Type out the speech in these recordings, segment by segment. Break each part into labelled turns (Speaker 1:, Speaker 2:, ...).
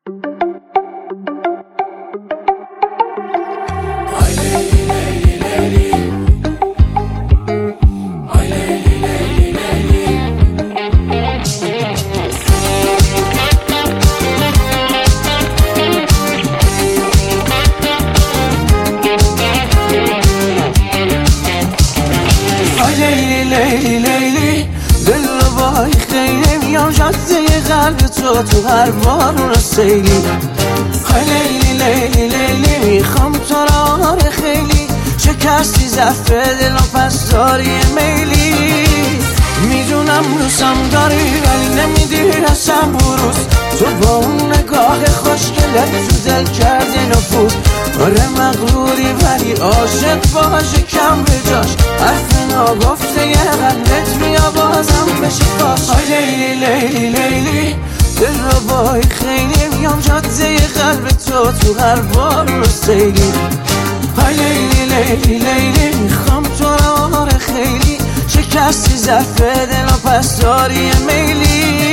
Speaker 1: لیلی لیلی دل رو بای خیلی میام جاده قلب تو هر بارون سیلی. های لیلی لیلی لیلی میخوام تو را خیلی شکستی ضعف دل و پس داری میلی. میدونم دوستم داری ولی نمیدی اصلا بروز. تو با اون نگاه خوشگلت تو دل کردی نفوذ. آره مغروری ولی عاشق باشه کم به جاش. حرف ناگفته یه قلبت بیا بازم بشه باش. های لیلی لیلی لیلی دل رو بای خیلی میام جاده قلب تو هر بار سیلی. های لیلی لیلی لیلی میخوام تو را خیلی شکستی ضعف دل و پس داری میلی.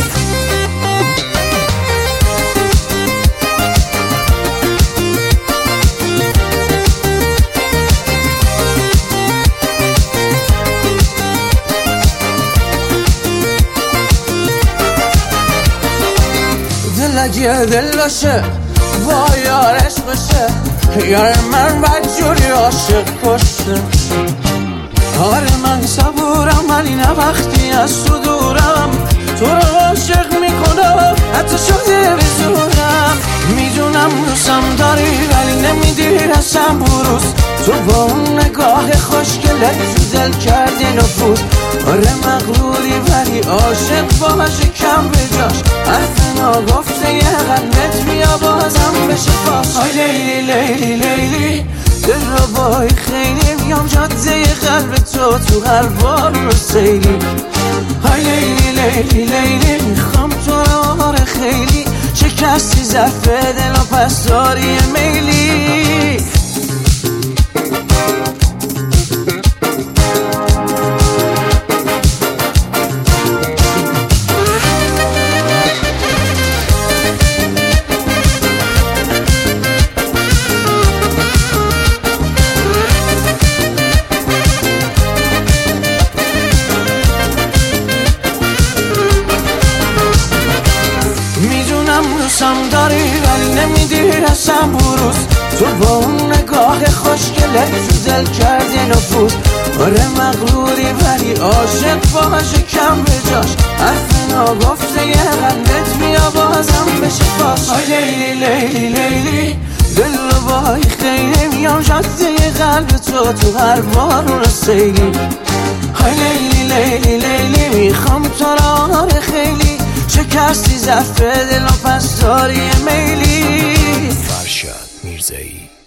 Speaker 1: دل دل باشه با یارش باشه. یار من بدجوری عاشق باشه. آره من صبورم ولی نه وقتی از تو دورم. تو رو عاشق میکنم حتی شده بزورم. میدونم دوستم داری ولی نمیدی اصلا بروز. تو با اون نگاه خوشگلت تو دل کردی نفوذ. آره مغروری ولی عاشق باشه کم به جاش. حرف ناگفته یه قلبت بیا بازم بشه باش. های لیلی لیلی لیلی دل رو بای خیلی میام جاده قلب تو هر بار سیلی. های لیلی لیلی لیلی میخوام تو را خیلی شکستی ضعف دل و پس داری میلی. دوستم داری ولی نمیدی اصلا بروز. تو با اون نگاه خوشگلت تو دل کردی نفوذ. آره مغروری ولی عاشق باشه کم به جاش. حرف ناگفته یه قلبت بیا بازم بشه باش. های لیلی لیلی لیلی دل رو بای خیلی میام جاده قلب تو هر بارون سیلی. های لیلی لیلی لیلی میخوام تو را خیلی شکستی ضعف دل و پس داری میلی.
Speaker 2: فرشاد میرزایی.